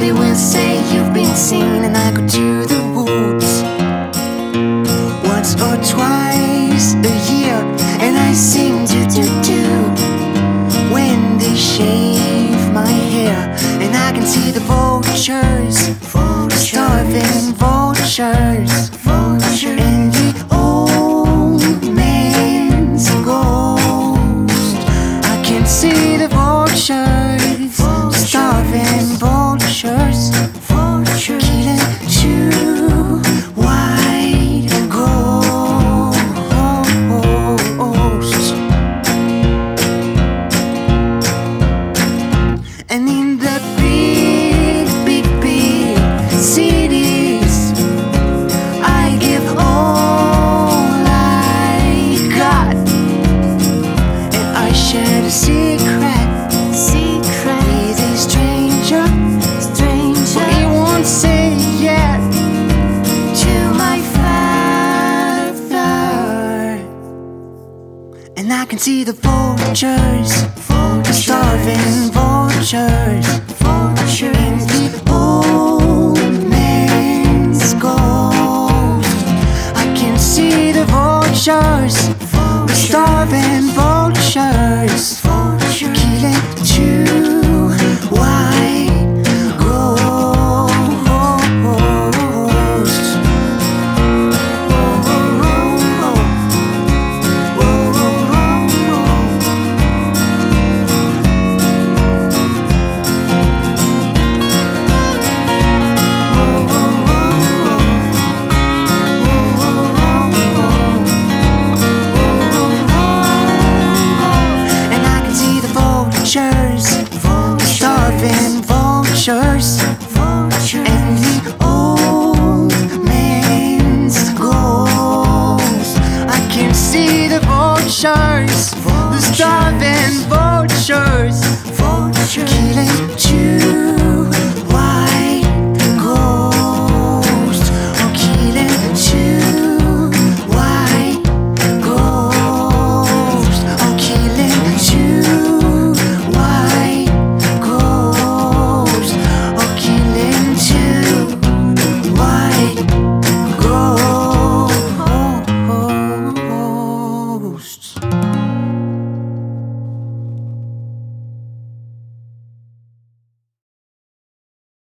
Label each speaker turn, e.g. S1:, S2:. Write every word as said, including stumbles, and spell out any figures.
S1: they will say you've been seen, and I go to the woods once or twice a year, and I sing do do do when they shave my hair, and I can see the vultures, starving vultures, vultures, and the old man's ghost. I can see the vultures, starving vultures, vultures, killing two white ghosts. And in the big, big, big cities, I give all I got, and I share the secret, secret with a stranger, stranger. But he won't say yet to my father. And I can see the vultures, the starving vultures, vultures, and the old man's ghost. I can see the vultures, the starving vultures, vultures, killing two